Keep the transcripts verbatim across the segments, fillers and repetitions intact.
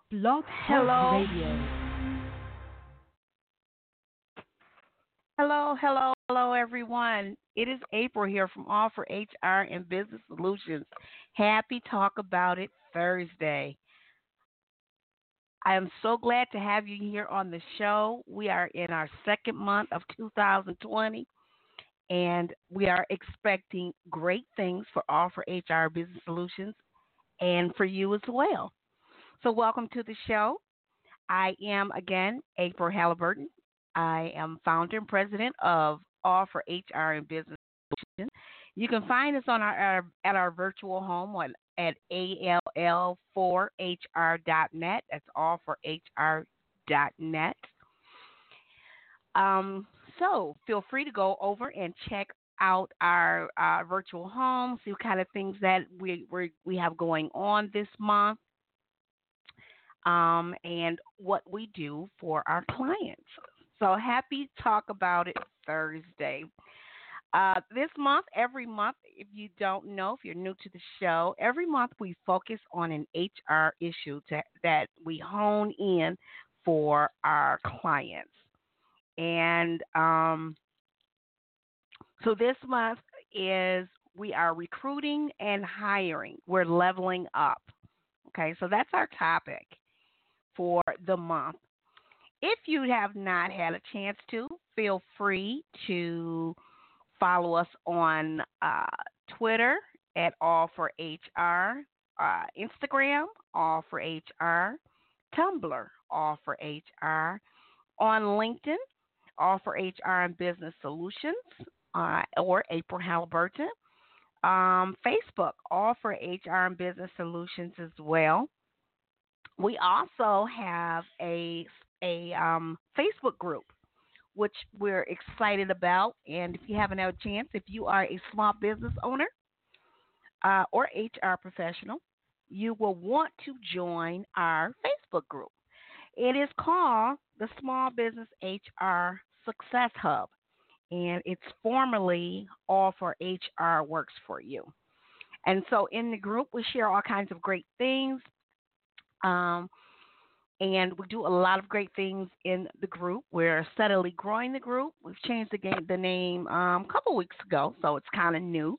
Blog Talk Hello, Radio. hello, hello, hello, everyone. It is April here from All for H R and Business Solutions. Happy Talk About It Thursday. I am so glad to have you here on the show. We are in our second month of two thousand twenty, and we are expecting great things for All for H R Business Solutions and for you as well. So, welcome to the show. I am again April Halliburton. I am founder and president of All for H R and Business Solutions. You can find us on our, our at our virtual home on at A L L four H R dot net. That's all for H R dot net. Um, so feel free to go over and check out our uh, virtual home, see what kind of things that we we we have going on this month, um, and what we do for our clients. So happy Talk About It Thursday. Uh, this month, every month, if you don't know, if you're new to the show, every month we focus on an H R issue to, that we hone in for our clients. And um, so this month is we are recruiting and hiring. We're leveling up. Okay, so that's our topic for the month. If you have not had a chance to, feel free to follow us on uh, Twitter at All for H R, uh, Instagram, All for H R, Tumblr, All for H R, on LinkedIn, All for H R and Business Solutions, uh, or April Halliburton, um, Facebook, All for H R and Business Solutions as well. We also have a a um, Facebook group, which we're excited about. And if you haven't had a chance, if you are a small business owner uh, or H R professional, you will want to join our Facebook group. It is called the Small Business H R Success Hub, and it's formerly All for H R Works for You. And so in the group, we share all kinds of great things. Um, and we do a lot of great things in the group. We're steadily growing the group. We've changed the, game, the name um, a couple weeks ago, so it's kind of new.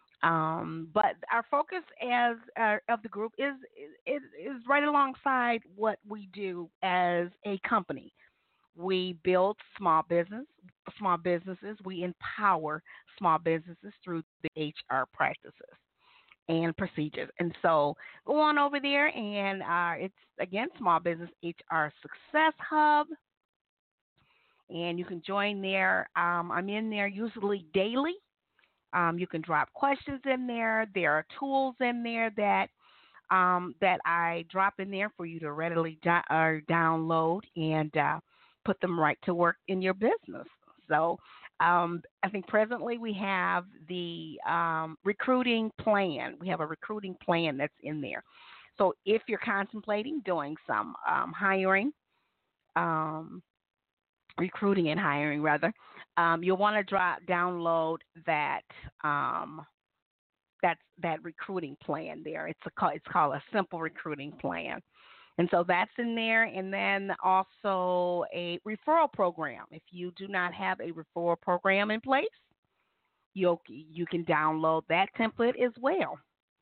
Um, but our focus as uh, of the group is, is is right alongside what we do as a company. We build small business, small businesses. We empower small businesses through the H R practices and procedures. And so go on over there, and uh, it's again Small Business H R Success Hub, and you can join there. Um, I'm in there usually daily. Um, you can drop questions in there. There are tools in there that um, that I drop in there for you to readily do- uh, download and uh, put them right to work in your business. So um, I think presently we have the um, recruiting plan. We have a recruiting plan that's in there. So if you're contemplating doing some um, hiring, um, recruiting and hiring rather, um, you'll want to drop download that um, that's that recruiting plan there. It's a it's called a simple recruiting plan. And so that's in there. And then also a referral program. If you do not have a referral program in place, you you can download that template as well.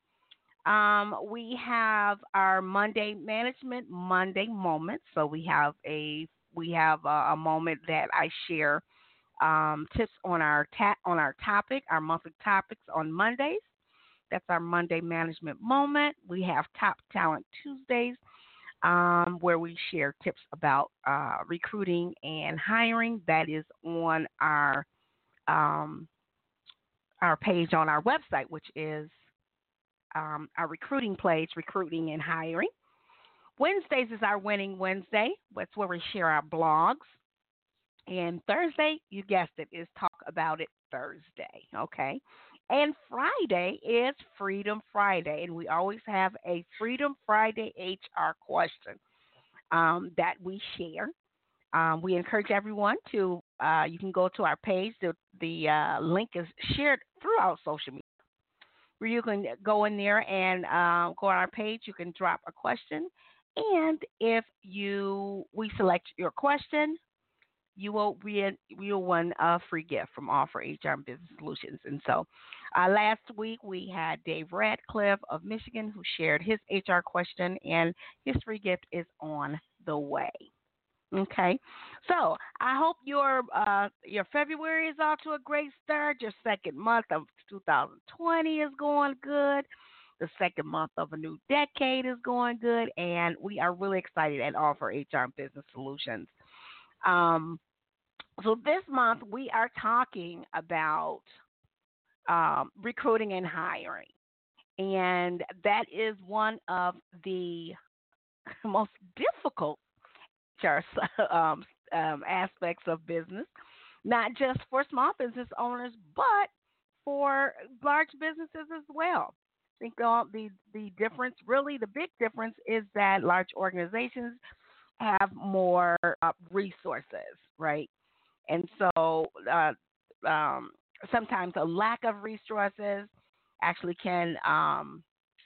Um, we have our Monday Management Monday moment. So we have a we have a, a moment that I share um, tips on our ta- on our topic, our monthly topics on Mondays. That's our Monday Management moment. We have Top Talent Tuesdays, um, where we share tips about uh, recruiting and hiring. That is on our um, our page on our website, which is um, our recruiting page, recruiting and hiring. Wednesdays is our Winning Wednesday. That's where we share our blogs. And Thursday, you guessed it, is Talk About It Thursday. Okay. And Friday is Freedom Friday. And we always have a Freedom Friday H R question um, that we share. Um, we encourage everyone to, uh, you can go to our page. The, the uh, link is shared throughout social media, where you can go in there and uh, go on our page. You can drop a question, And if you we select your question, you will win you will win a free gift from Offer H R and Business Solutions. And so, uh, last week we had Dave Radcliffe of Michigan who shared his H R question, and his free gift is on the way. Okay, so I hope your uh, your February is off to a great start. Your second month of two thousand twenty is going good. The second month of a new decade is going good, and we are really excited at Offer H R and Business Solutions. Um, so this month we are talking about um, recruiting and hiring, and that is one of the most difficult H R um, um, aspects of business, not just for small business owners, but for large businesses as well. I think all the the difference, really, the big difference is that large organizations have more uh, resources, right? And so uh, um, sometimes a lack of resources actually can um,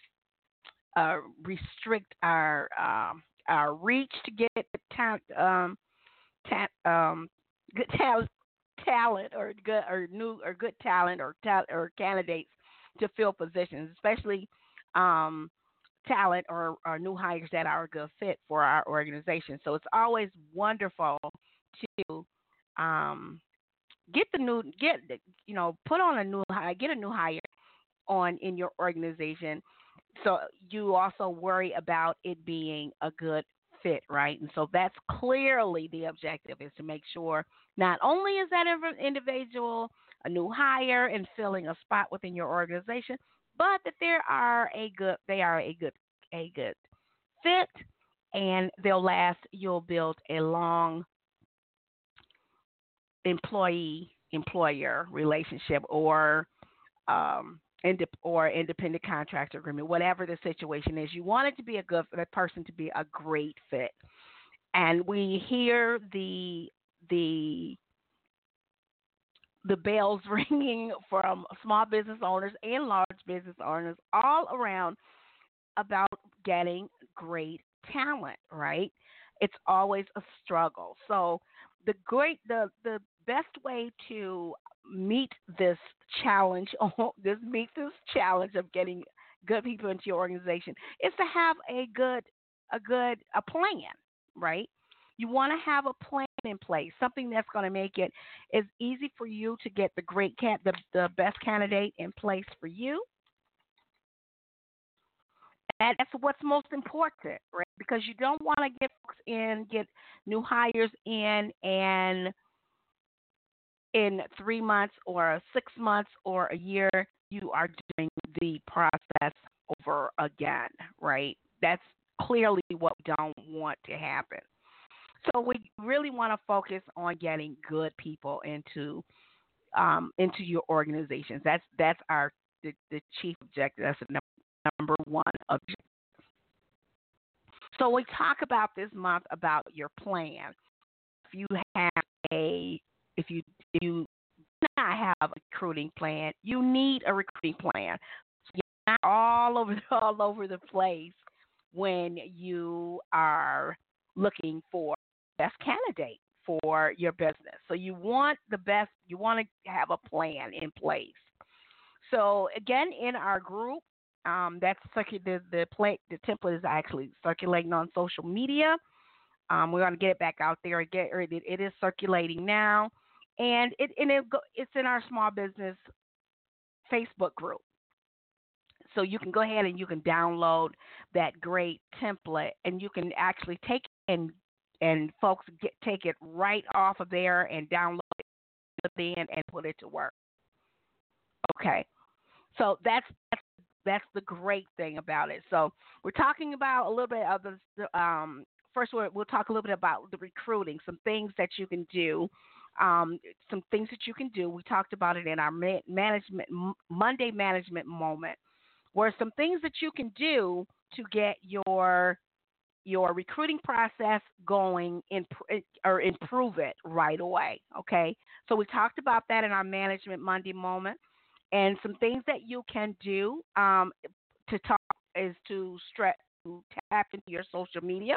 uh, restrict our um, our reach to get talent, um, ta- um, good talent, talent or good or new or good talent or ta- or candidates to fill positions, especially um, talent or, or new hires that are a good fit for our organization. So it's always wonderful to um, get the new get you know put on a new hire, get a new hire on in your organization. So you also worry about it being a good fit, right? And so that's clearly the objective is to make sure not only is that individual a new hire and filling a spot within your organization, but that there are a good they are a good a good fit and they'll last. You'll build a long employee employer relationship or um, inde- or independent contractor agreement, whatever the situation is. You want it to be a good the person to be a great fit, and we hear the the the bells ringing from small business owners and large business owners all around about getting great talent, right? It's always a struggle. So the great the the best way to meet this challenge this meet this challenge of getting good people into your organization is to have a good a good a plan, right? You want to have a plan in place, something that's going to make it as easy for you to get the great cat the, the best candidate in place for you. And that's what's most important, right? Because you don't want to get folks in, get new hires in, and in three months or six months or a year, you are doing the process over again, right? That's clearly what we don't want to happen. So we really want to focus on getting good people into um, into your organizations. That's that's our the, the chief objective. That's the number one objective. So we talk about this month about your plan. If you have a, if you if you do not have a recruiting plan, you need a recruiting plan. So you're not all over all over the place when you are looking for the best candidate for your business. So you want the best. You want to have a plan in place. So again, in our group, um, that's circu- the the play, the template is actually circulating on social media. Um, we're going to get it back out there. Get or it, it is circulating now, and it and it go, it's in our small business Facebook group. So you can go ahead and you can download that great template, and you can actually take it and and folks get take it right off of there and download it in and put it to work. Okay. So that's that's that's the great thing about it. So we're talking about a little bit of the um, first. We'll, we'll talk a little bit about the recruiting, some things that you can do, um, some things that you can do. We talked about it in our ma- management Monday management moment, where some things that you can do to get your your recruiting process going in, or improve it right away. Okay, so we talked about that in our management Monday moment, and some things that you can do um, to talk is to stretch. to tap into your social media,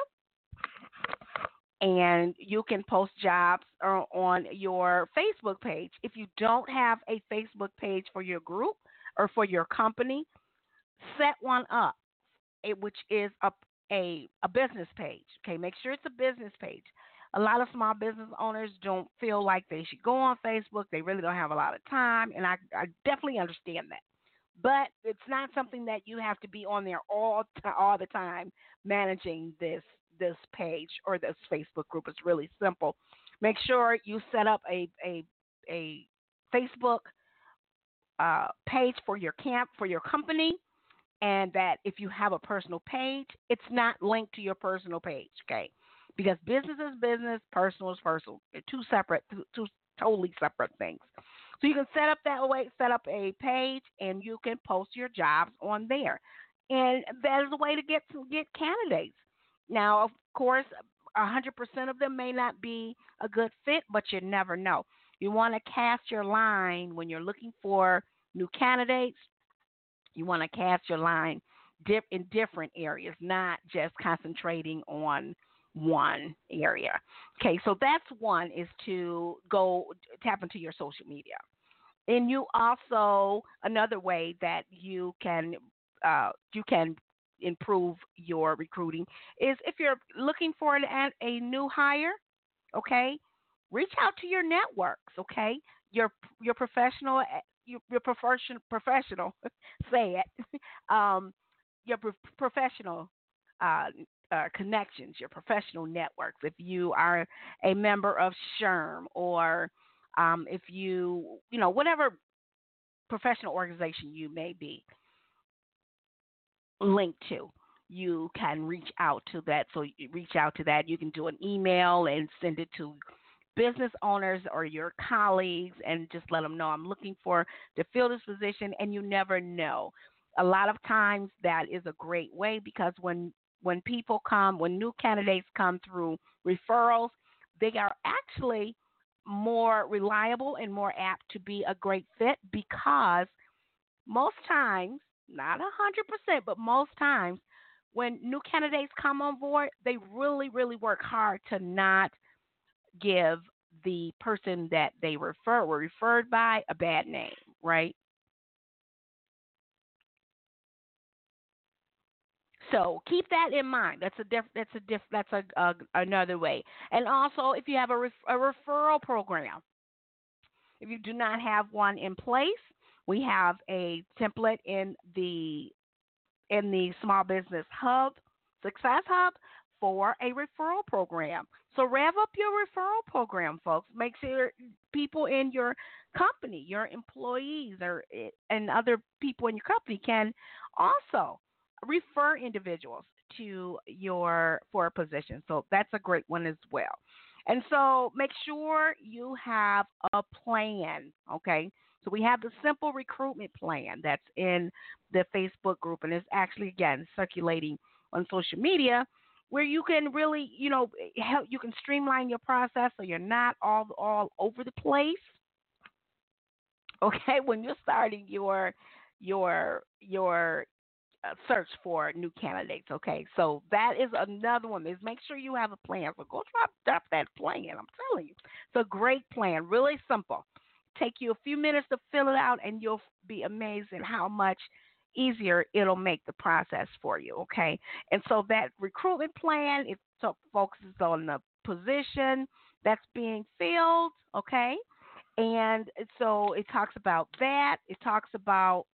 and you can post jobs uh, on your Facebook page. If you don't have a Facebook page for your group or for your company, set one up, eh, which is a, a a business page. Okay, make sure it's a business page. A lot of small business owners don't feel like they should go on Facebook. They really don't have a lot of time, and I, I definitely understand that. But it's not something that you have to be on there all t- all the time managing this this page or this Facebook group. It's really simple. Make sure you set up a a a Facebook uh, page for your camp for your company, and that if you have a personal page, it's not linked to your personal page, okay? Because business is business, personal is personal. They're two separate, two, two totally separate things. So you can set up that way, set up a page, and you can post your jobs on there, and that is a way to get to get candidates. Now, of course, a hundred percent of them may not be a good fit, but you never know. You want to cast your line when you're looking for new candidates. You want to cast your line dip in different areas, not just concentrating on one area. Okay, so that's one is to go tap into your social media. And you also another way that you can uh, you can improve your recruiting is if you're looking for an, a new hire, okay, reach out to your networks, okay, your your professional your, your profession, professional say it um, your pro- professional uh, uh, connections, your professional networks. If you are a member of SHRM or um, if you you know whatever professional organization you may be linked to, you can reach out to that. So you reach out to that. You can do an email and send it to business owners or your colleagues and just let them know I'm looking for to fill this position, and you never know. A lot of times that is a great way because when when people come, when new candidates come through referrals, they are actually more reliable and more apt to be a great fit because most times, not a hundred percent, but most times when new candidates come on board, they really, really work hard to not give the person that they refer were referred by a bad name, right? So keep that in mind. That's a diff, that's a diff, that's a, a another way. And also, if you have a, ref, a referral program, if you do not have one in place, we have a template in the in the Small Business Hub, Success Hub, for a referral program. So rev up your referral program, folks. Make sure people in your company, your employees, or and other people in your company can also refer individuals to your for a position. So that's a great one as well. And so make sure you have a plan, okay? So we have the simple recruitment plan that's in the Facebook group, and it's actually again circulating on social media, where you can really, you know, help. You can streamline your process so you're not all all over the place. Okay, when you're starting your your your uh, search for new candidates. Okay, so that is another one. Is make sure you have a plan. So go drop drop that plan. I'm telling you, it's a great plan. Really simple. Take you a few minutes to fill it out, and you'll be amazed at how much easier it'll make the process for you. Okay, and so that recruitment plan it so focuses on the position that's being filled. Okay, and so it talks about that. It talks about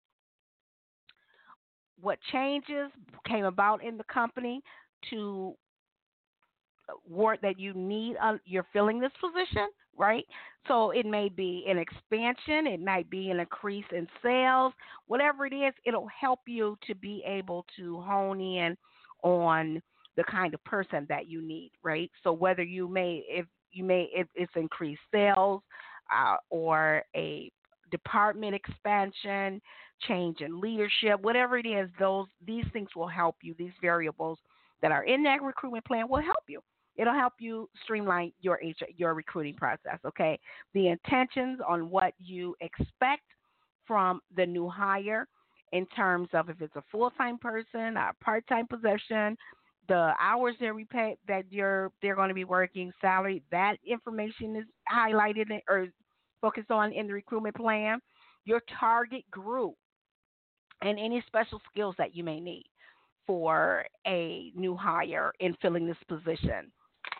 what changes came about in the company to work that you need. Uh, you're filling this position, right? So it may be an expansion, it might be an increase in sales, whatever it is. It'll help you to be able to hone in on the kind of person that you need, right? So whether you may, if you may, if it's increased sales uh, or a department expansion, change in leadership, whatever it is, those these things will help you. These variables that are in that recruitment plan will help you. It'll help you streamline your H R, your recruiting process. Okay, the intentions on what you expect from the new hire, in terms of if it's a full-time person, a part-time position, the hours that we pay that you're they're going to be working, salary. That information is highlighted in, or focused on in the recruitment plan. Your target group and any special skills that you may need for a new hire in filling this position.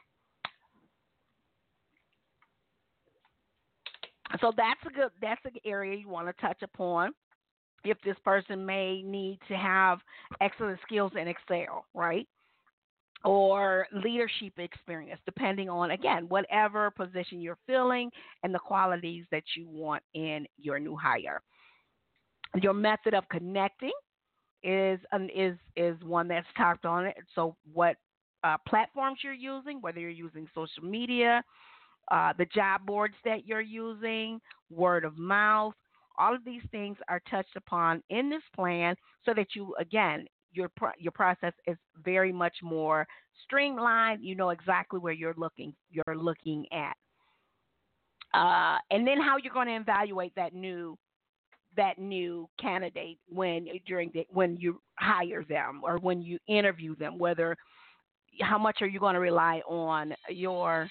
So that's a good that's an area you want to touch upon. If this person may need to have excellent skills in Excel, right? Or leadership experience, depending on, again, whatever position you're filling and the qualities that you want in your new hire. Your method of connecting is um, is is one that's talked on it. So what uh, platforms you're using, whether you're using social media, uh, the job boards that you're using, word of mouth, all of these things are touched upon in this plan so that you, again, your pro- your process is very much more streamlined. You know exactly where you're looking you're looking at, uh, and then how you're going to evaluate that new that new candidate when during the, when you hire them or when you interview them. Whether how much are you going to rely on your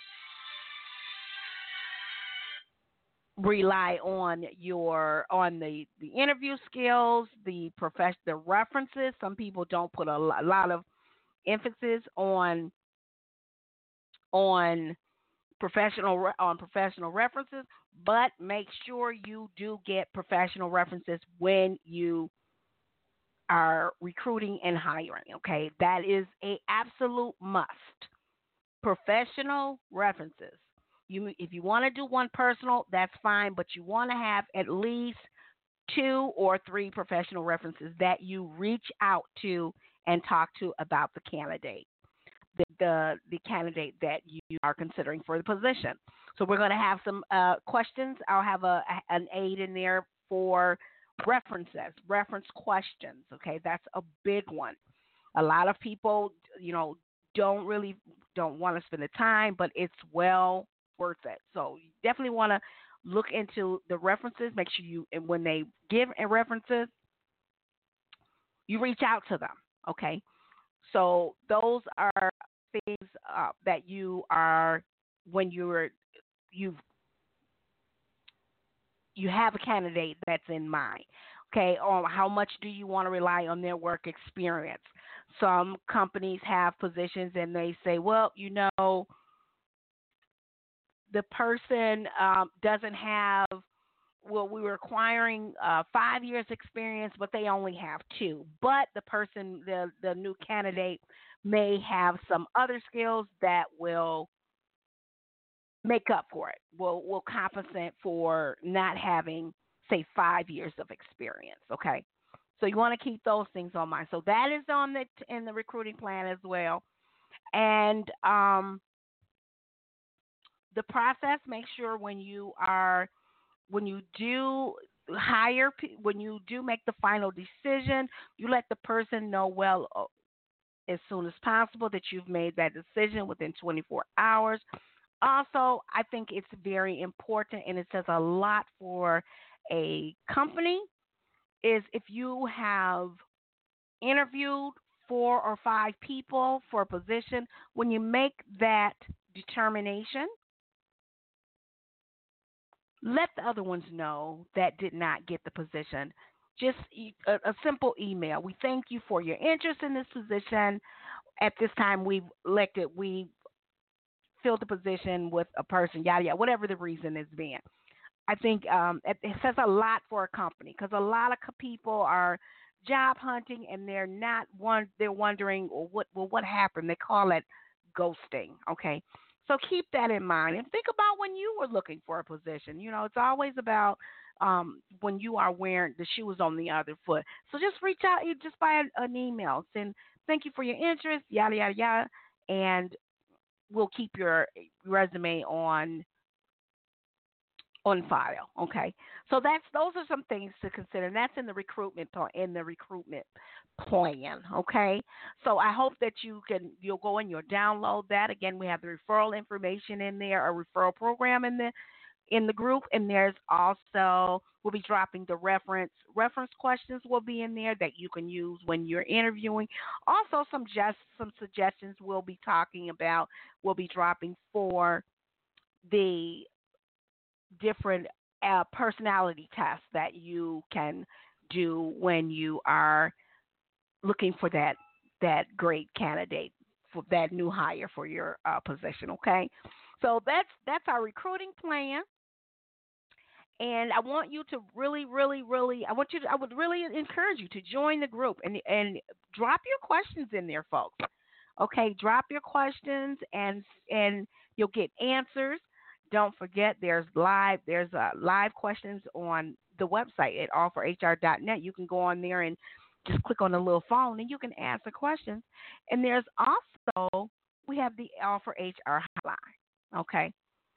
rely on your on the the interview skills, the profession, the references. Some people don't put a lot, a lot of emphasis on on professional on professional references, but make sure you do get professional references when you are recruiting and hiring. Okay, that is a absolute must. Professional references. You, if you want to do one personal, that's fine, but you want to have at least two or three professional references that you reach out to and talk to about the candidate, the the, the candidate that you are considering for the position. So we're going to have some uh, questions. I'll have a an aid in there for references, reference questions. Okay, that's a big one. A lot of people, you know, don't really don't want to spend the time, but it's well worth it. So you definitely want to look into the references. Make sure you, and when they give references, you reach out to them. Okay, so those are things uh, that you are when you're you've you have a candidate that's in mind. Okay, or how much do you want to rely on their work experience? Some companies have positions and they say, well, you know, the person um, doesn't have, well, we were requiring uh, five years experience, but they only have two. But the person, the, the new candidate may have some other skills that will make up for it, will will compensate for not having, say, five years of experience. Okay, so you want to keep those things on mind. So that is on the in the recruiting plan as well, and um, the process. Make sure when you are when you do hire, when you do make the final decision, you let the person know well as soon as possible that you've made that decision within twenty-four hours. Also, I think it's very important, and it says a lot for a company, is if you have interviewed four or five people for a position, when you make that determination, let the other ones know that did not get the position. Just a, a simple email. We thank you for your interest in this position. At this time, we've elected, we filled the position with a person, yada, yada, whatever the reason has been. I think um, it, it says a lot for a company because a lot of people are job hunting and they're not one. They're wondering, well, what, well, what happened? They call it ghosting. Okay, so keep that in mind and think about when you were looking for a position. You know, it's always about um, when you are wearing the shoes on the other foot. So just reach out, you just by an, an email, send thank you for your interest, yada yada yada, and we'll keep your resume on on file. Okay, so that's those are some things to consider. And that's in the recruitment in the recruitment plan. Okay, so I hope that you can you'll go and you'll download that. Again, we have the referral information in there, a referral program in the in the group, and there's also we'll be dropping the reference reference questions will be in there that you can use when you're interviewing. Also, some just some suggestions we'll be talking about. We'll be dropping for the different uh, personality tests that you can do when you are looking for that that great candidate for that new hire for your uh, position. Okay, so that's that's our recruiting plan. And I want you to really, really, really, I want you to, I would really encourage you to join the group and and drop your questions in there, folks. Okay, drop your questions and and you'll get answers. Don't forget, there's live there's uh, live questions on the website at all for H R dot net. You can go on there and just click on the little phone and you can ask the questions. And there's also we have the All for H R hotline. Okay,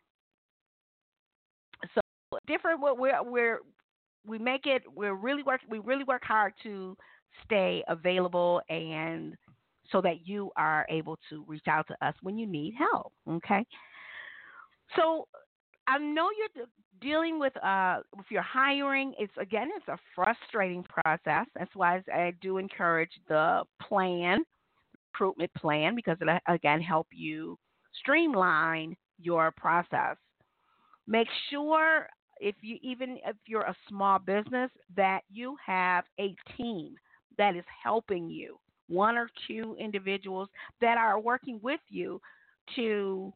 so different. What we're we're we make it. We're really work. We really work hard to stay available and so that you are able to reach out to us when you need help. Okay. So I know you're dealing with uh with your hiring. It's again, it's a frustrating process. That's why I do encourage the plan, recruitment plan, because it again help you streamline your process. Make sure if you even if you're a small business that you have a team that is helping you, one or two individuals that are working with you to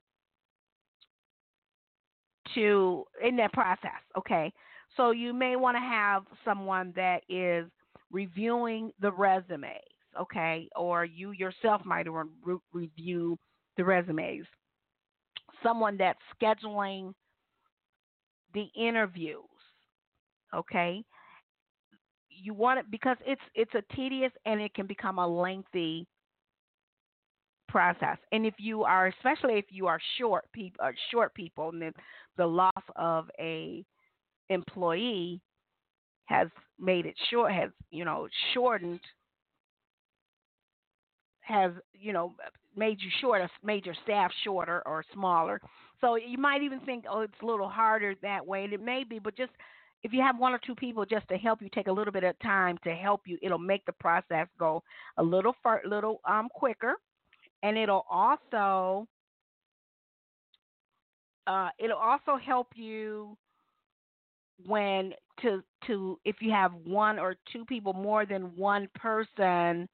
to in that process. Okay, so you may want to have someone that is reviewing the resumes. Okay, or you yourself might re- review the resumes. Someone that's scheduling the interviews. Okay, you want it because it's it's a tedious and it can become a lengthy process. And if you are, especially if you are short people, uh, short people, and the, the loss of a employee has made it short, has you know shortened, has you know made you shorter, made your staff shorter or smaller. So you might even think, oh, it's a little harder that way, and it may be, but just if you have one or two people just to help you, take a little bit of time to help you, it'll make the process go a little far, little um quicker, and it'll also uh, it'll also help you when to to if you have one or two people, more than one person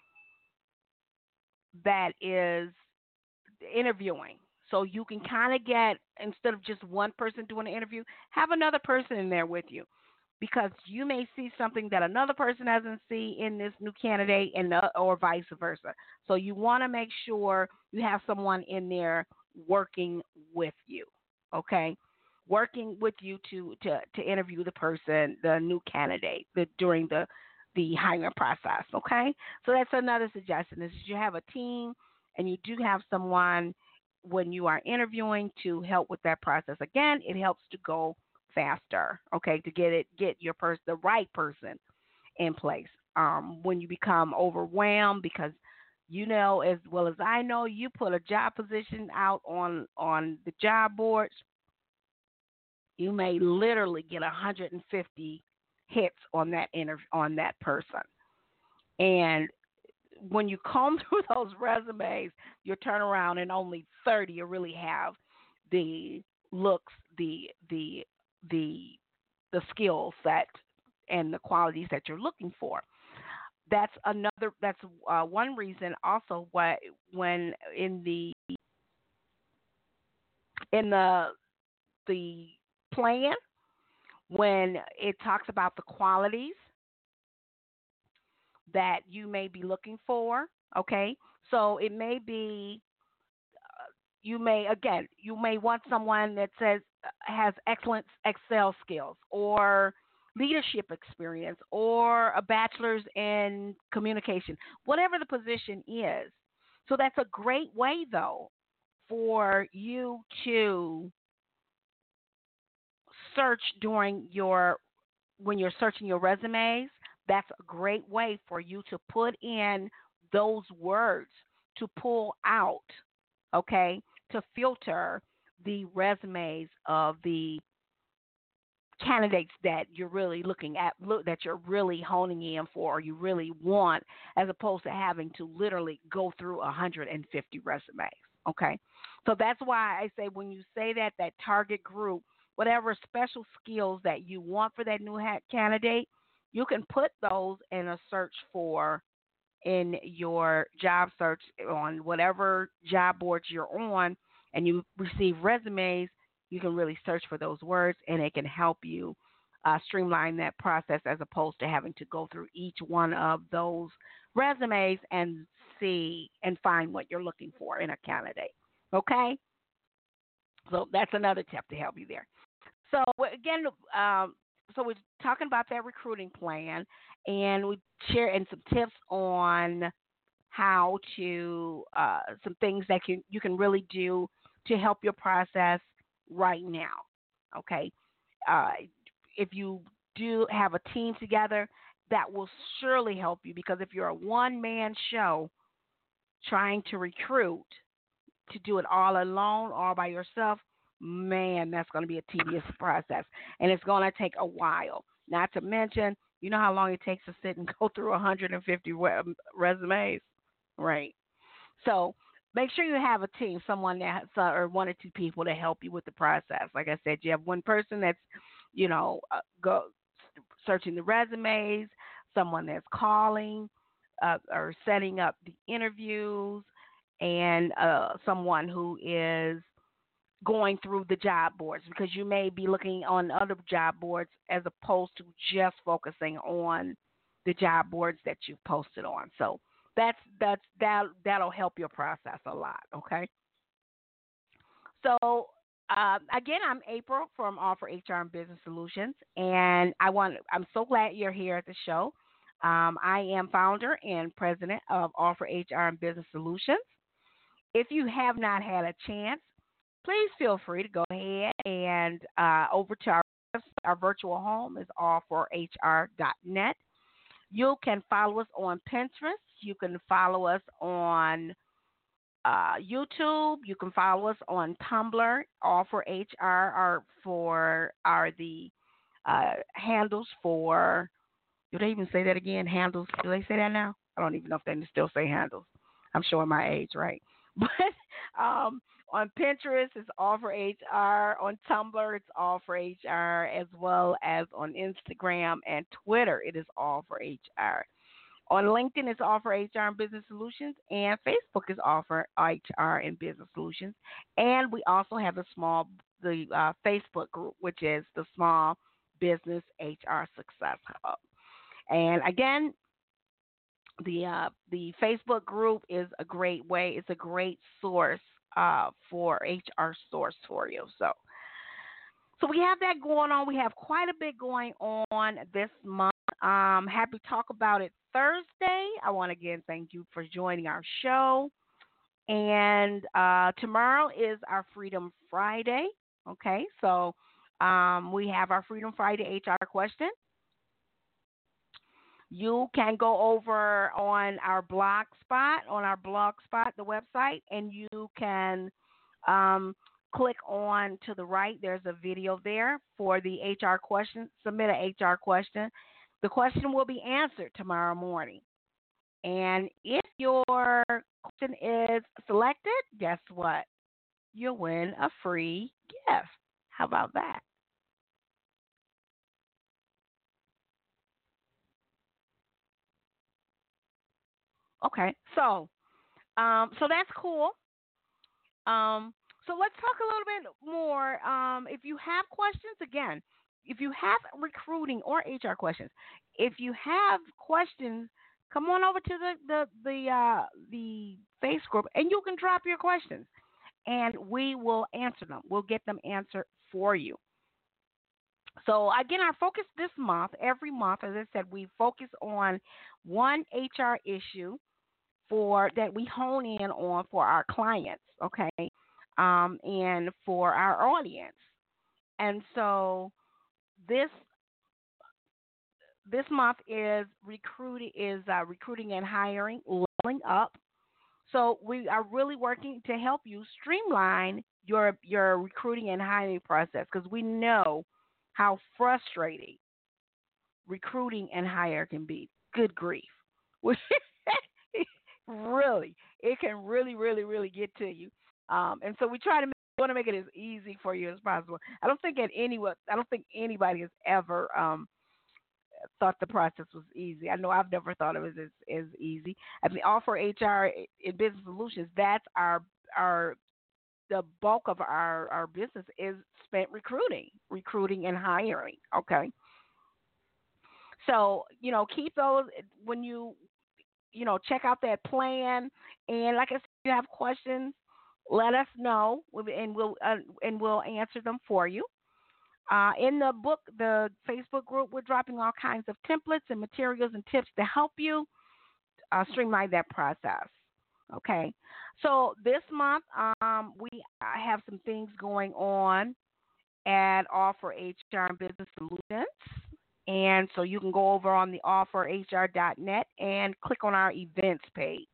that is interviewing. So you can kind of get, instead of just one person doing the interview, have another person in there with you, because you may see something that another person doesn't see in this new candidate, and the, or vice versa. So you want to make sure you have someone in there working with you, okay? Working with you to to, to interview the person, the new candidate, the, during the the hiring process, okay? So that's another suggestion is you have a team and you do have someone when you are interviewing to help with that process. Again, it helps to go faster, okay, to get it get your person, the right person in place. Um, when you become overwhelmed, because you know as well as I know, you put a job position out on on the job boards, you may literally get one hundred fifty hits on that inter- on that person. And when you comb through those resumes, you turn around and only thirty you really have the looks, the the the the skill set and the qualities that you're looking for. That's another. That's uh, one reason. Also, what when in the in the the plan, when it talks about the qualities that you may be looking for, okay? So it may be, you may, again, you may want someone that says uh, has excellent Excel skills or leadership experience or a bachelor's in communication, whatever the position is. So that's a great way, though, for you to search during your when you're searching your resumes. That's a great way for you to put in those words to pull out, okay, to filter the resumes of the candidates that you're really looking at, look, that you're really honing in for, or you really want, as opposed to having to literally go through one hundred fifty resumes. Okay, so that's why I say when you say that that target group, whatever special skills that you want for that new hat candidate, you can put those in a search for in your job search on whatever job boards you're on, and you receive resumes, you can really search for those words, and it can help you uh, streamline that process as opposed to having to go through each one of those resumes and see and find what you're looking for in a candidate. Okay? So that's another tip to help you there. So again, um, so we're talking about that recruiting plan, and we share and some tips on how to uh, some things that you you can really do to help your process right now. Okay, uh, if you do have a team together, that will surely help you because if you're a one man show trying to recruit, to do it all alone, all by yourself, man, that's going to be a tedious process, and it's going to take a while. Not to mention, you know how long it takes to sit and go through one hundred fifty re- resumes, right? So make sure you have a team, someone that uh, or one or two people to help you with the process. Like I said, you have one person that's, you know, uh, go searching the resumes, someone that's calling uh, or setting up the interviews, and uh, someone who is going through the job boards because you may be looking on other job boards as opposed to just focusing on the job boards that you've posted on. So that's that's that that'll help your process a lot. Okay. So uh, again, I'm April from Offer H R and Business Solutions, and I want I'm so glad you're here at the show. Um, I am founder and president of Offer H R and Business Solutions. If you have not had a chance, please feel free to go ahead and uh, over to our our virtual home is all for H R dot net. You can follow us on Pinterest. You can follow us on uh, YouTube. You can follow us on Tumblr. All for H R are for are the uh, handles for. Do they even say that again? Handles? Do they say that now? I don't even know if they still say handles. I'm showing my age, right? But um, on Pinterest, it's all for H R. On Tumblr, it's all for H R, as well as on Instagram and Twitter, it is all for H R. On LinkedIn, it's all for H R and Business Solutions, and Facebook is all for H R and Business Solutions. And we also have a small the uh, Facebook group, which is the Small Business H R Success Hub. And again, the uh, the Facebook group is a great way. It's a great source uh, for H R source for you. So, so we have that going on. We have quite a bit going on this month. Um, happy to talk about it Thursday. I want to again thank you for joining our show. And uh, tomorrow is our Freedom Friday. Okay, so um, we have our Freedom Friday H R question. You can go over on our blog spot, on our blog spot, the website, and you can um, click on to the right. There's a video there for the H R question. Submit a H R question. The question will be answered tomorrow morning. And if your question is selected, guess what? You'll win a free gift. How about that? Okay, so um, so that's cool. Um, so let's talk a little bit more. Um, if you have questions, again, if you have recruiting or H R questions, if you have questions, come on over to the the the uh, the face group, and you can drop your questions, and we will answer them. We'll get them answered for you. So again, our focus this month, every month, as I said, we focus on one H R issue for that we hone in on for our clients, okay, um, and for our audience. And so this this month is recruiting is uh, recruiting and hiring, leveling up. So we are really working to help you streamline your your recruiting and hiring process because we know how frustrating recruiting and hire can be. Good grief. Really, it can really, really, really get to you. Um, and so we try to make, want to make it as easy for you as possible. I don't think at anyone, I don't think anybody has ever um, thought the process was easy. I know I've never thought of it as, as easy. I mean, all for H R in Business Solutions, that's our our the bulk of our our business is spent recruiting, recruiting and hiring. Okay, so you know, keep those when you you know check out that plan. And like I said, if you have questions, let us know, and we'll uh, and we'll answer them for you. Uh, in the book, the Facebook group, we're dropping all kinds of templates and materials and tips to help you uh, streamline that process. Okay, so this month um, we have some things going on at Offer H R and Business Solutions. And so you can go over on the offer h r dot net and click on our events page.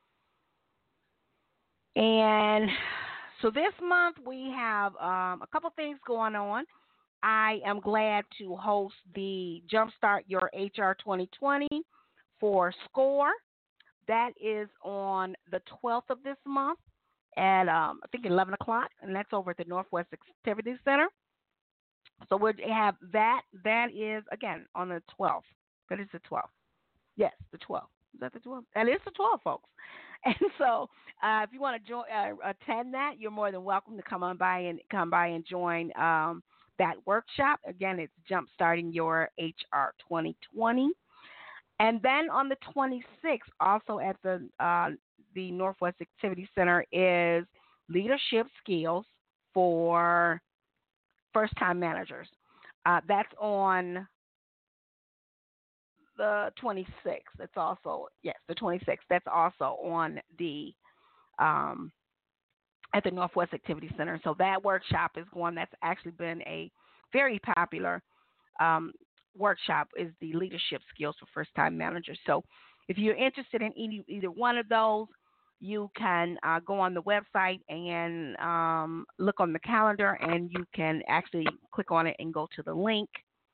And so this month we have um, a couple things going on. I am glad to host the Jumpstart Your H R twenty twenty for SCORE. That is on the twelfth of this month at, um, I think, eleven o'clock, and that's over at the Northwest Activity Center. So we have that. That is, again, on the twelfth. That is the twelfth. Yes, the twelfth. Is that the twelfth? That is the twelfth, folks. And so uh, if you want to join, uh, attend that, you're more than welcome to come on by and come by and join um, that workshop. Again, it's Jumpstarting Your H R twenty twenty. And then on the twenty-sixth, also at the uh, the Northwest Activity Center, is leadership skills for first-time managers. Uh, that's on the twenty-sixth. That's also, yes, the twenty-sixth. That's also on the um, at the Northwest Activity Center. So that workshop is one that's actually been a very popular um, workshop, is the leadership skills for first-time managers. So if you're interested in any, either one of those, you can uh, go on the website and um, look on the calendar, and you can actually click on it and go to the link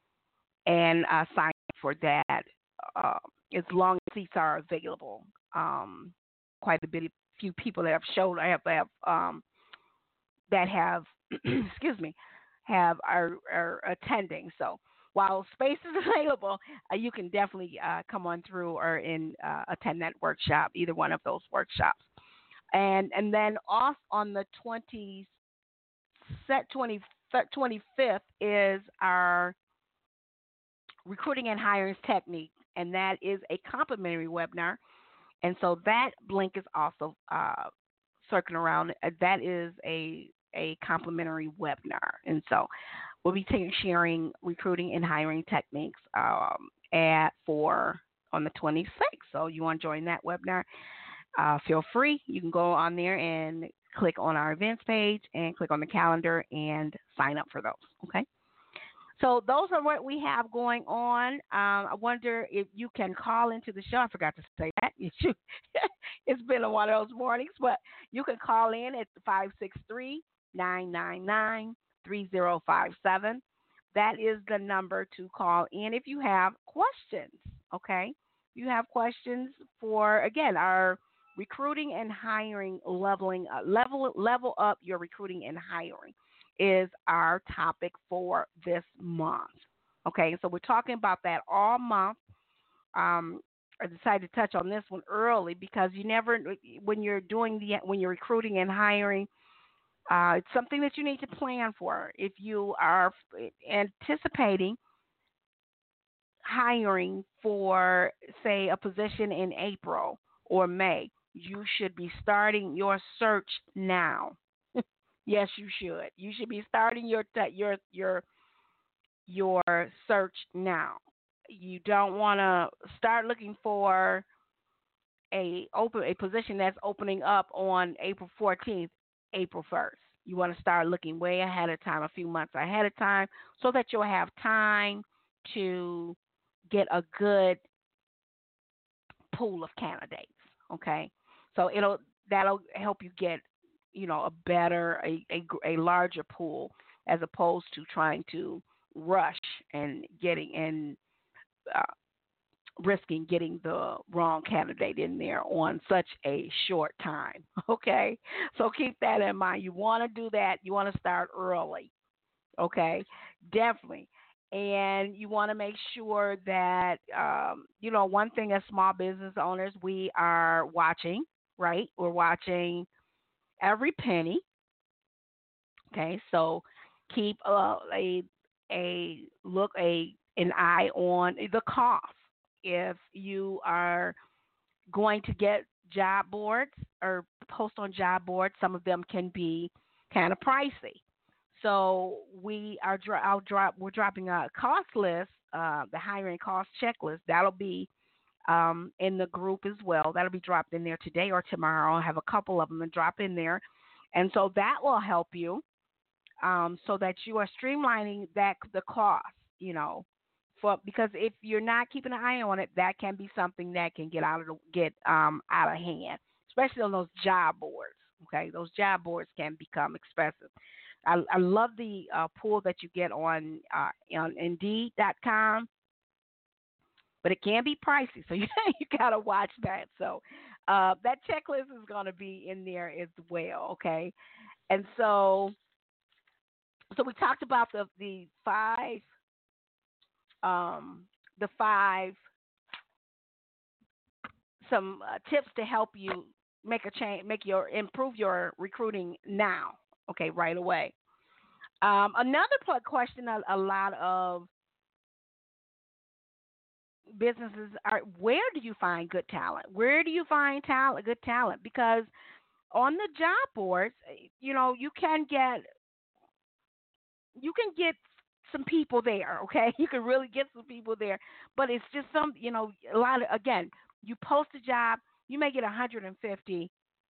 and uh, sign up for that uh, as long as seats are available. Um, quite a bit, few people that have showed, I have, have um, that have, excuse me, have are, are attending. So while space is available, uh, you can definitely uh, come on through or in uh, attend that workshop, either one of those workshops. And and then off on the twenty, twenty, twenty-fifth is our recruiting and hiring technique, and that is a complimentary webinar. And so that link is also uh, circling around. That is a a complimentary webinar, and so we'll be taking, sharing recruiting and hiring techniques um, at for on the twenty-sixth. So you want to join that webinar? Uh, feel free. You can go on there and click on our events page and click on the calendar and sign up for those. Okay. So those are what we have going on. Um, I wonder if you can call into the show. I forgot to say that. It's been one of those mornings, but you can call in at five six three, nine nine nine, three zero five seven. That is the number to call in if you have questions. Okay. If you have questions for, again, our recruiting and hiring, leveling uh, level level up your recruiting and hiring is our topic for this month. Okay, so we're talking about that all month. Um, I decided to touch on this one early because you never, when you're doing the, when you're recruiting and hiring, uh, it's something that you need to plan for. If you are anticipating hiring for, say, a position in April or May, you should be starting your search now. Yes, you should. You should be starting your your your your search now. You don't want to start looking for a open a position that's opening up on April fourteenth, April first. You want to start looking way ahead of time, a few months ahead of time, so that you'll have time to get a good pool of candidates. Okay, so it'll that'll help you get, you know, a better, a, a, a larger pool, as opposed to trying to rush and getting and uh, risking getting the wrong candidate in there on such a short time. Okay, so keep that in mind. You want to do that. You want to start early. Okay, definitely. And you want to make sure that, um, you know, one thing as small business owners, we are watching, right? We're watching every penny. Okay, so keep uh, a a look a an eye on the cost. If you are going to get job boards or post on job boards, some of them can be kind of pricey. So we are dro- I'll drop we're dropping a cost list, uh, the hiring cost checklist. That'll be um, in the group as well. That'll be dropped in there today or tomorrow. I'll have a couple of them to drop in there, and so that will help you, um, so that you are streamlining that the cost. You know, for because if you're not keeping an eye on it, that can be something that can get out of the, get um, out of hand, especially on those job boards. Okay, those job boards can become expensive. I, I love the uh, pool that you get on uh, on Indeed dot com, but it can be pricey, so you you gotta watch that. So uh, that checklist is gonna be in there as well. Okay, and so so we talked about the the five um, the five some uh, tips to help you make a change, make your improve your recruiting now. Okay, right away. Um, another question a, a lot of businesses are, where do you find good talent? Where do you find talent, good talent? Because on the job boards, eh, you know, you can get you can get some people there, okay? You can really get some people there, but it's just some, you know, a lot of, again, you post a job, you may get one hundred fifty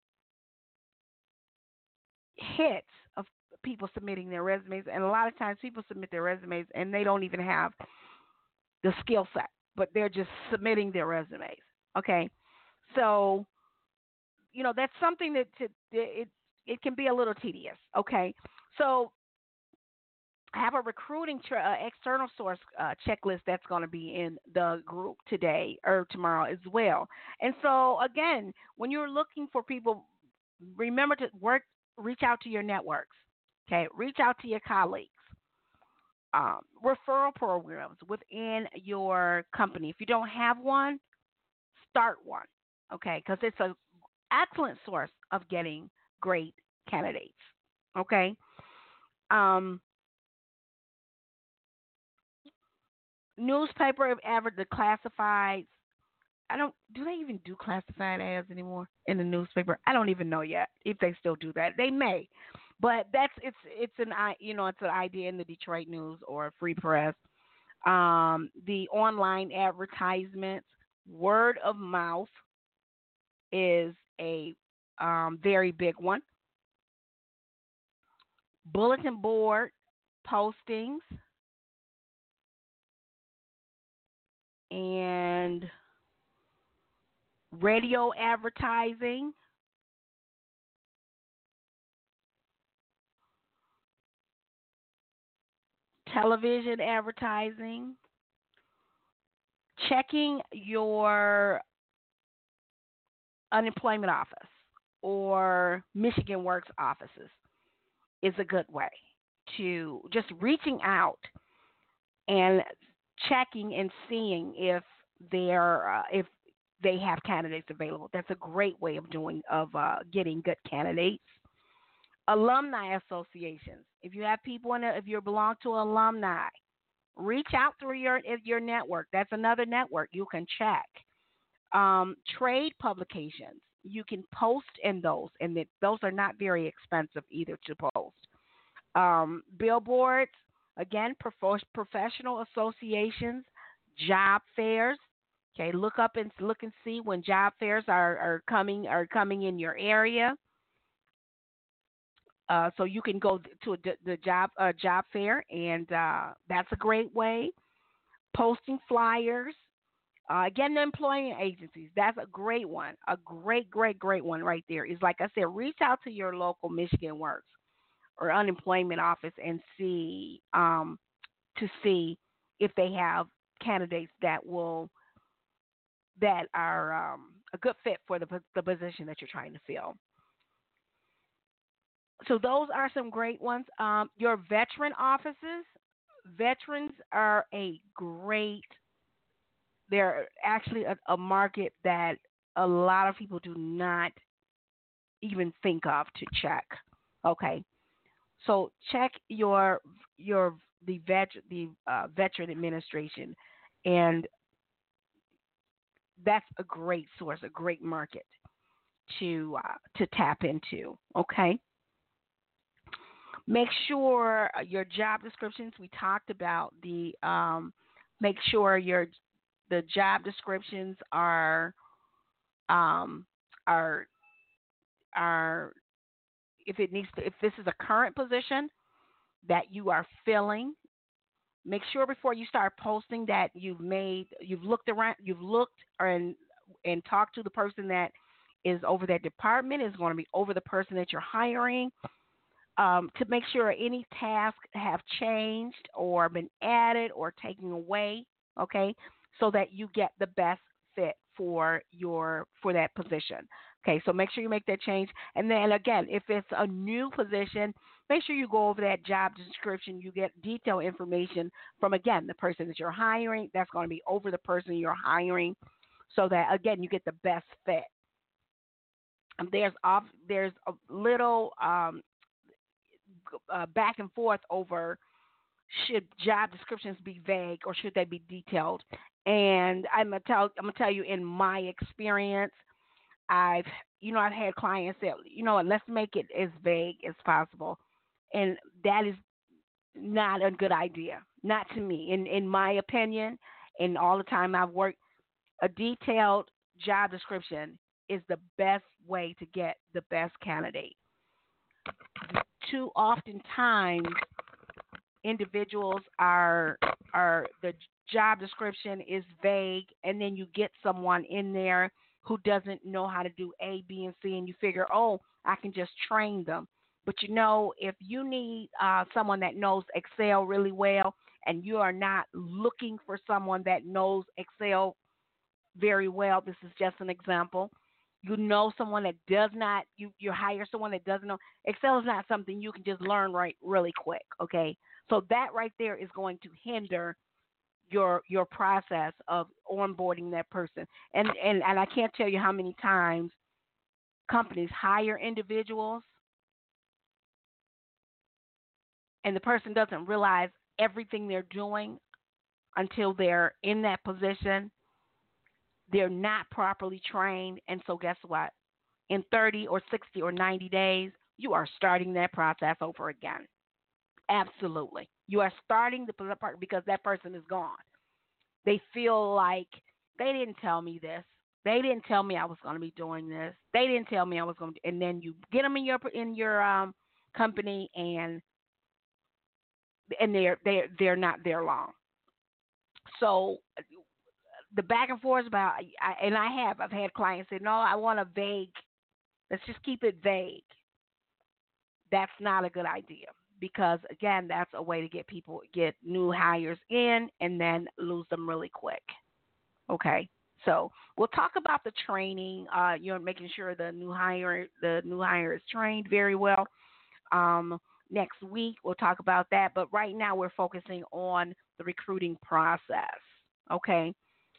hits of people submitting their resumes, and a lot of times people submit their resumes and they don't even have the skill set, but they're just submitting their resumes. Okay, so you know that's something that to, it it can be a little tedious. Okay, so I have a recruiting tra- uh, external source uh, checklist that's going to be in the group today or tomorrow as well. And so again, when you're looking for people, remember to work, reach out to your networks. Okay, reach out to your colleagues. Um, referral programs within your company. If you don't have one, start one. Okay, because it's an excellent source of getting great candidates. Okay. Um, newspaper ever the classifieds. I don't. Do they even do classified ads anymore in the newspaper? I don't even know yet if they still do that. They may, but that's it's it's an i you know it's an idea in the Detroit News or Free Press. Um, the online advertisements, word of mouth is a um, very big one. Bulletin board postings and radio advertising, television advertising, checking your unemployment office or Michigan Works offices is a good way to just reaching out and checking and seeing if they're uh, if they have candidates available. That's a great way of doing of uh, getting good candidates. Alumni associations. If you have people in it, if you belong to alumni, reach out through your your network. That's another network you can check. Um, trade publications. You can post in those, and that those are not very expensive either to post. Um, billboards, again, prof- professional associations, job fairs. Okay, look up and look and see when job fairs are, are coming are coming in your area. Uh, so you can go to the, the job uh, job fair, and uh, that's a great way. Posting flyers. Uh, again, the employment agencies. That's a great one. A great, great, great one right there. Is like I said, reach out to your local Michigan Works or unemployment office and see. Um, to see if they have candidates that will that are um, a good fit for the the position that you're trying to fill. So those are some great ones. Um, your veteran offices, veterans are a great. They're actually a, a market that a lot of people do not even think of to check. Okay, so check your your the vet the uh, veteran administration, and that's a great source, a great market to uh, to tap into. Okay, make sure uh, your job descriptions. We talked about the um, make sure your the job descriptions are um, are are if it needs to if this is a current position that you are filling. Make sure before you start posting that you've made you've looked around you've looked and and talked to the person that is over that department, is going to be over the person that you're hiring, um, to make sure any tasks have changed or been added or taken away, okay, so that you get the best fit for your for that position. Okay, so make sure you make that change. And then again, if it's a new position, make sure you go over that job description. You get detailed information from again the person that you're hiring. That's going to be over the person you're hiring, so that again you get the best fit. Um, There's off, there's a little um, uh, back and forth over should job descriptions be vague or should they be detailed. And I'm gonna tell I'm gonna tell you in my experience, I've you know I've had clients that you know what, let's make it as vague as possible, and that is not a good idea, not to me. In in my opinion, in all the time I've worked, a detailed job description is the best way to get the best candidate. Too often times individuals are are the job description is vague, and then you get someone in there who doesn't know how to do A, B, and C, and you figure, oh, I can just train them. But you know, if you need uh, someone that knows Excel really well, and you are not looking for someone that knows Excel very well, this is just an example. You know someone that does not, you, you hire someone that doesn't know. Excel is not something you can just learn right really quick, okay? So that right there is going to hinder your your process of onboarding that person. And, and, and I can't tell you how many times companies hire individuals and the person doesn't realize everything they're doing until they're in that position. They're not properly trained. And so, guess what? In thirty or sixty or ninety days, you are starting that process over again. Absolutely. You are starting the part because that person is gone. They feel like they didn't tell me this. They didn't tell me I was going to be doing this. They didn't tell me I was going to. And then you get them in your in your um, company, and and they're they they're not there long. So the back and forth about, I, and I have I've had clients say, no, I want a vague. Let's just keep it vague. That's not a good idea because again, that's a way to get people get new hires in and then lose them really quick. Okay. So we'll talk about the training. Uh, you know, making sure the new hire the new hire is trained very well. Um, next week we'll talk about that. But right now we're focusing on the recruiting process. Okay.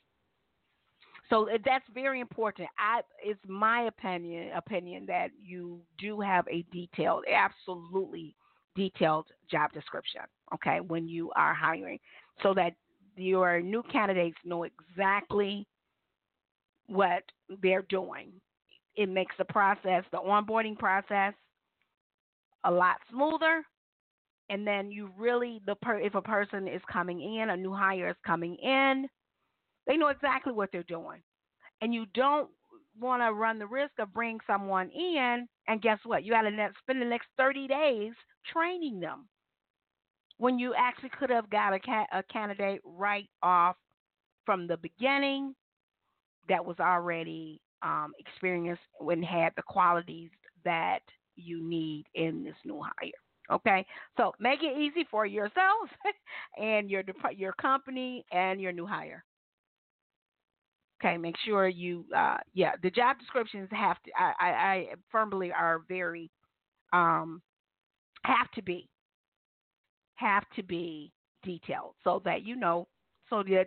So that's very important. I, it's my opinion opinion that you do have a detailed, absolutely detailed job description. Okay, when you are hiring, so that your new candidates know exactly what they're doing. It makes the process, the onboarding process, a lot smoother. And then you really, the per, if a person is coming in, a new hire is coming in, they know exactly what they're doing. And you don't want to run the risk of bringing someone in, and guess what? You got to spend the next thirty days training them when you actually could have got a, ca- a candidate right off from the beginning that was already um, experienced and had the qualities that you need in this new hire. Okay, so make it easy for yourself and your dep- your company and your new hire. Okay, make sure you, uh, yeah, the job descriptions have to. I, I, I firmly are very um, have to be have to be detailed so that you know, so that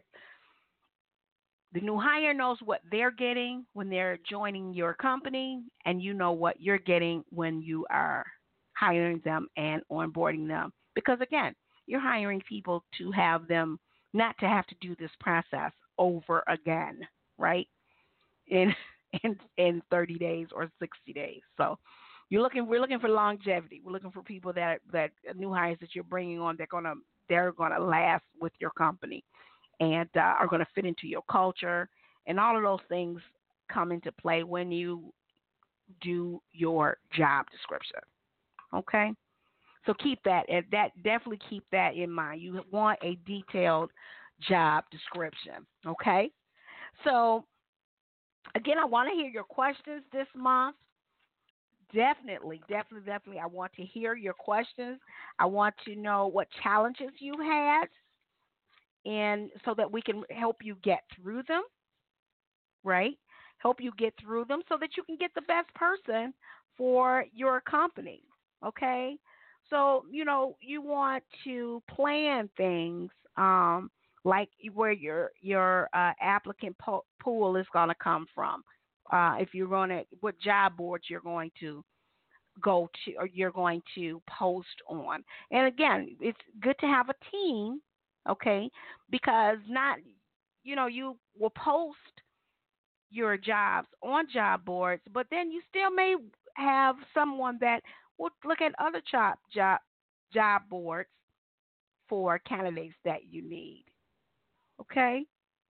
the new hire knows what they're getting when they're joining your company, and you know what you're getting when you are hiring them and onboarding them. Because again, you're hiring people to have them not to have to do this process over again, right? In in in thirty days or sixty days. So you're looking we're looking for longevity. We're looking for people that that new hires that you're bringing on, they're gonna they're gonna last with your company and uh, are going to fit into your culture. And all of those things come into play when you do your job description. Okay? So keep that, and that definitely keep that in mind. You want a detailed job description. Okay? So, again, I want to hear your questions this month. Definitely, definitely, definitely. I want to hear your questions. I want to know what challenges you had, and so that we can help you get through them, right? Help you get through them so that you can get the best person for your company. Okay? So, you know, you want to plan things um, like where your your uh, applicant po- pool is going to come from. Uh, if you're going to, what job boards you're going to go to or you're going to post on. And again, it's good to have a team, okay? Because not, you know, you will post your jobs on job boards, but then you still may have someone that will look at other job job job boards for candidates that you need. Okay,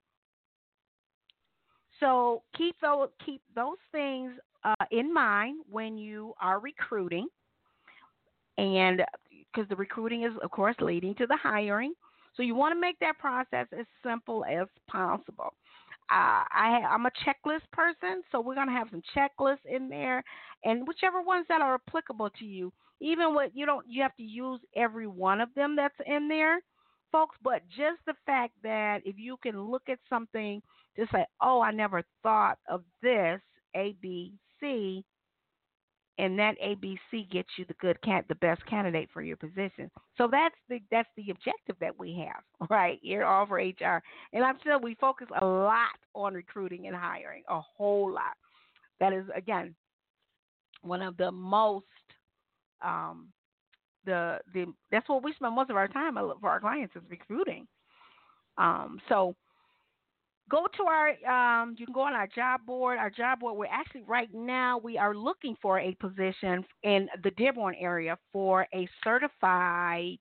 so keep those keep those things uh, in mind when you are recruiting, and because the recruiting is of course leading to the hiring, so you want to make that process as simple as possible. uh, I, I'm a checklist person, so we're gonna have some checklists in there, and whichever ones that are applicable to you. Even what you don't, you have to use every one of them that's in there, folks. But just the fact that if you can look at something, to say, "Oh, I never thought of this A, B, C," and that A B C gets you the good can the best candidate for your position. So that's the that's the objective that we have, right? Here all for H R. And I'm sure we focus a lot on recruiting and hiring, a whole lot. That is again one of the most um the the that's what we spend most of our time for our clients is recruiting. Um so go to our um, you can go on our job board. Our job board, we're actually right now we are looking for a position in the Dearborn area for a certified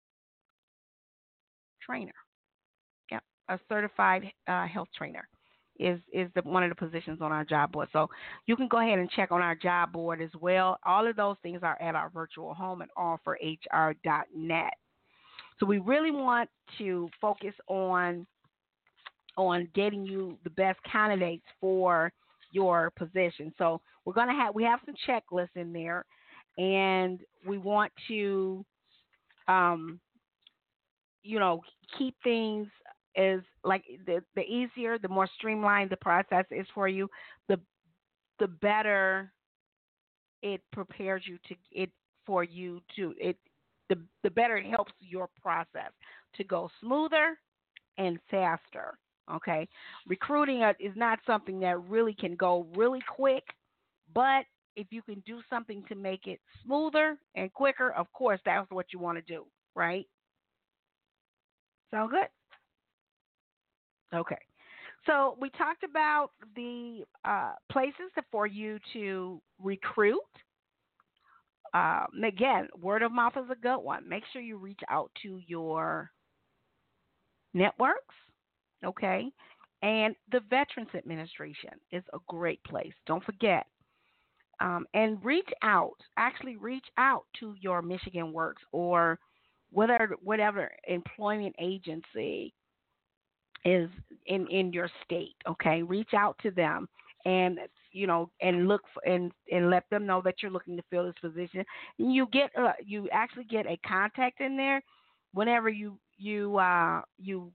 trainer. Yep, a certified uh, health trainer is is the one of the positions on our job board. So you can go ahead and check on our job board as well. All of those things are at our virtual home at all for H R dot net. So we really want to focus on on getting you the best candidates for your position. So we're gonna have we have some checklists in there, and we want to, um, you know, keep things as like the the easier, the more streamlined the process is for you, the the better it prepares you to it for you to it the the better it helps your process to go smoother and faster. Okay, recruiting uh, is not something that really can go really quick, but if you can do something to make it smoother and quicker, of course, that's what you want to do, right? Sound good? Okay. So we talked about the uh, places for you to recruit. Um, again, word of mouth is a good one. Make sure you reach out to your networks, okay? And the Veterans Administration is a great place. Don't forget. Um, and reach out, actually reach out to your Michigan Works or whatever, whatever employment agency is in, in your state, okay? Reach out to them and you know, and look for, and and let them know that you're looking to fill this position. You get uh, you actually get a contact in there whenever you you uh, you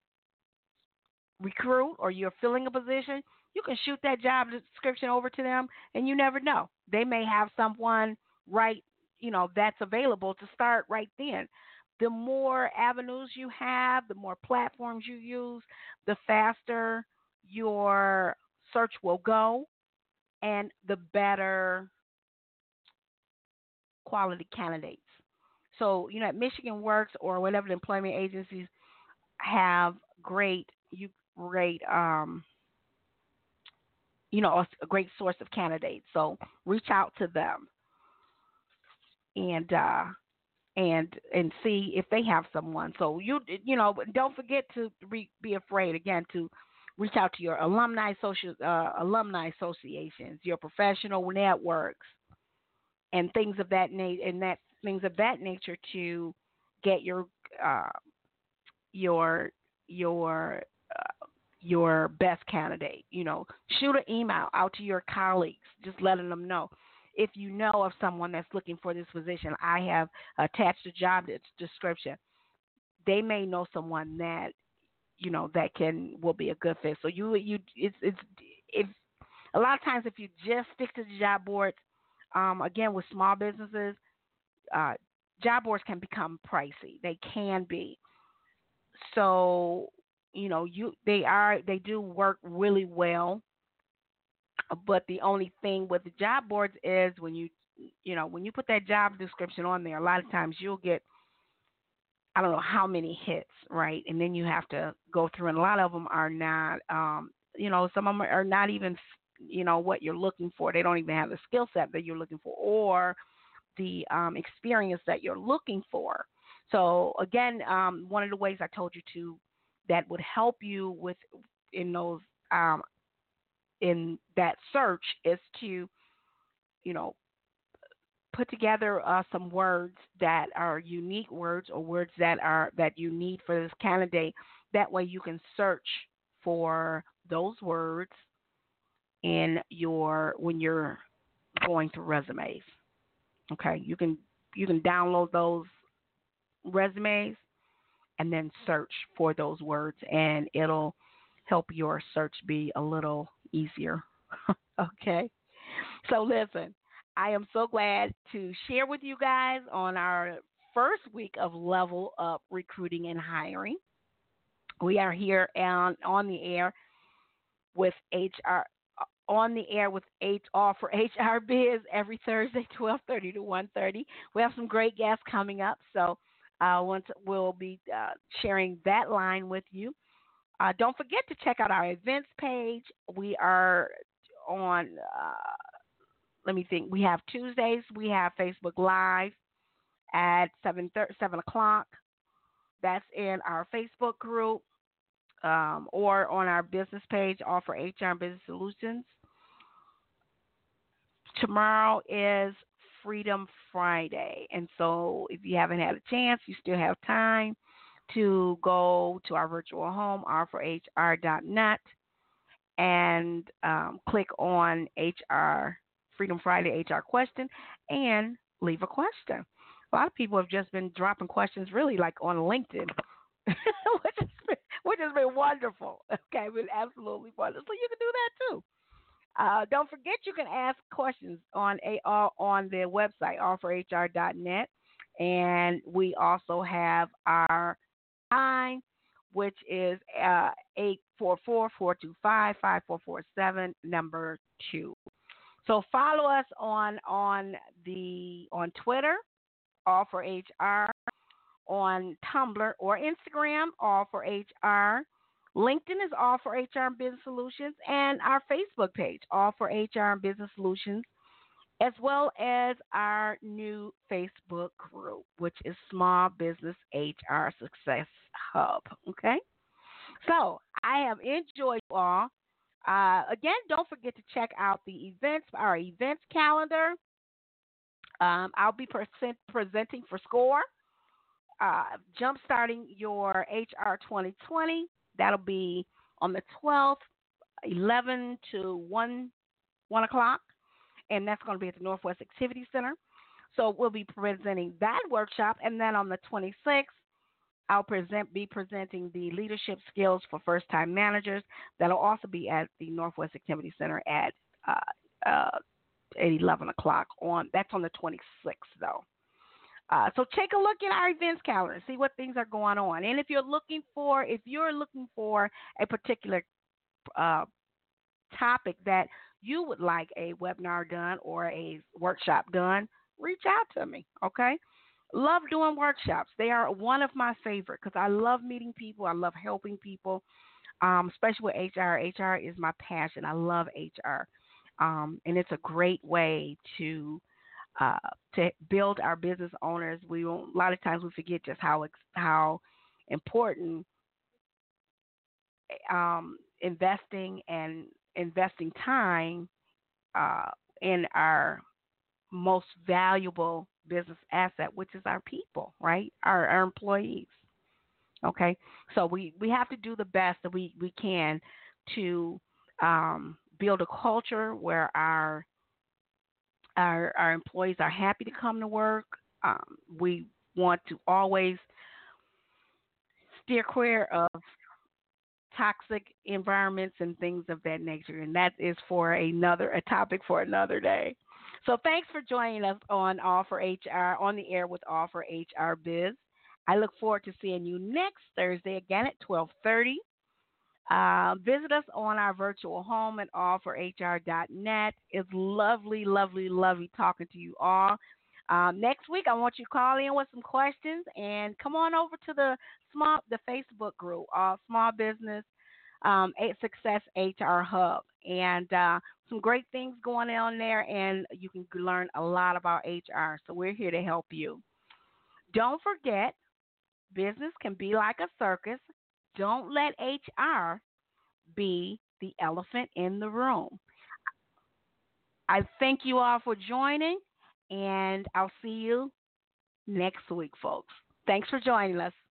recruit or you're filling a position. You can shoot that job description over to them, and you never know. They may have someone right, you know, that's available to start right then. The more avenues you have, the more platforms you use, the faster your search will go, and the better quality candidates. So, you know, at Michigan Works or whatever the employment agencies have great, you great, um, you know, a, a great source of candidates. So reach out to them and uh, and and see if they have someone. So you you know, don't forget to re, be afraid again to reach out to your alumni social uh, alumni associations, your professional networks, and things of that nature, and that things of that nature to get your uh, your your uh, your best candidate. You know, shoot an email out to your colleagues, just letting them know. If you know of someone that's looking for this position, I have attached a job description. They may know someone that you know that can will be a good fit. So you you it's it's if a lot of times if you just stick to the job boards, um, again with small businesses, uh, job boards can become pricey. They can be. So you know you they are they do work really well, but the only thing with the job boards is when you you know when you put that job description on there, a lot of times you'll get I don't know how many hits, right? And then you have to go through, and a lot of them are not, um, you know, some of them are not even, you know, what you're looking for. They don't even have the skill set that you're looking for or the um, experience that you're looking for. So again, um, one of the ways I told you to that would help you with in those um, in that search is to, you know, put together uh, some words that are unique words or words that are that you need for this candidate. That way, you can search for those words in your when you're going through resumes. Okay, you can you can download those resumes and then search for those words, and it'll help your search be a little easier. Okay. So listen, I am so glad to share with you guys on our first week of Level Up Recruiting and Hiring. We are here on, on the air with H R on the air with H R for H R Biz every Thursday, twelve thirty to one thirty. We have some great guests coming up, so uh, once we'll be uh, sharing that line with you. Uh, don't forget to check out our events page. We are on. Uh, let me think. We have Tuesdays. We have Facebook Live at seven thirty, seven o'clock. That's in our Facebook group um, or on our business page, All for H R and Business Solutions. Tomorrow is Freedom Friday, and so if you haven't had a chance, you still have time to go to our virtual home, r for h r dot net, and um, click on H R Freedom Friday H R question and leave a question. A lot of people have just been dropping questions really like on LinkedIn, which, has been, which has been wonderful. Okay, been absolutely wonderful. So you can do that too. Uh, don't forget you can ask questions on a uh, on the website r for h r dot net, and we also have our line, which is uh, eight four four, four two five, five four four seven, number two. So follow us on on the on Twitter, All for H R, on Tumblr or Instagram, All for H R. LinkedIn is All for H R and Business Solutions, and our Facebook page, All for H R and Business Solutions, as well as our new Facebook group, which is Small Business H R Success Hub. Okay? So I have enjoyed you all. Uh, again, don't forget to check out the events, our events calendar. Um, I'll be present, presenting for SCORE, uh, jumpstarting your H R twenty twenty. That'll be on the twelfth, eleven to one one o'clock, and that's going to be at the Northwest Activity Center. So we'll be presenting that workshop, and then on the twenty-sixth, I'll present be presenting the leadership skills for first-time managers. That'll also be at the Northwest Activity Center at uh, uh, at eleven o'clock. On that's on the twenty-sixth, though. Uh, so take a look at our events calendar, see what things are going on, and if you're looking for if you're looking for a particular uh, topic that you would like a webinar done or a workshop done, reach out to me. Okay. Love doing workshops. They are one of my favorite because I love meeting people. I love helping people, um, especially with H R. H R is my passion. I love H R, um, and it's a great way to uh, to build our business owners. We won't, a lot of times we forget just how how important um, investing and investing time uh, in our most valuable business asset, which is our people, right? Our, our employees. Okay, so we, we have to do the best that we, we can to um, build a culture where our our our employees are happy to come to work. Um, we want to always steer clear of toxic environments and things of that nature, and that is for another a topic for another day. So thanks for joining us on All for H R, on the air with All for H R Biz. I look forward to seeing you next Thursday again at twelve thirty. Uh, visit us on our virtual home at all for h r dot net. It's lovely, lovely, lovely talking to you all. Um, next week, I want you to call in with some questions and come on over to the small the Facebook group, uh, Small Business um, Success H R Hub, and uh, some great things going on there, and you can learn a lot about H R. So we're here to help you. Don't forget, business can be like a circus. Don't let H R be the elephant in the room. I thank you all for joining, and I'll see you next week, folks. Thanks for joining us.